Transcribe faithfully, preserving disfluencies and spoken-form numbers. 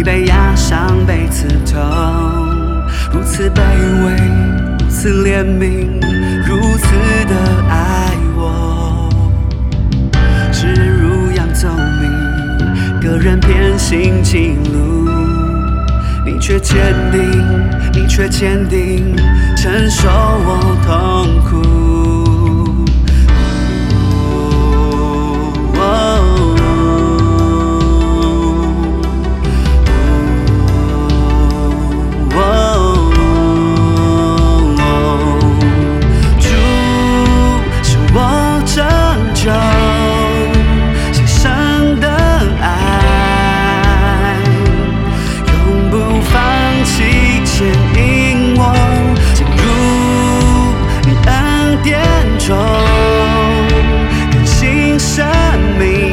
你被压伤，被刺痛，如此卑微，如此怜悯，如此的爱我。世人如羊走迷，个人偏行歧路，你却坚定，你却坚定，承受我痛苦。任性生命。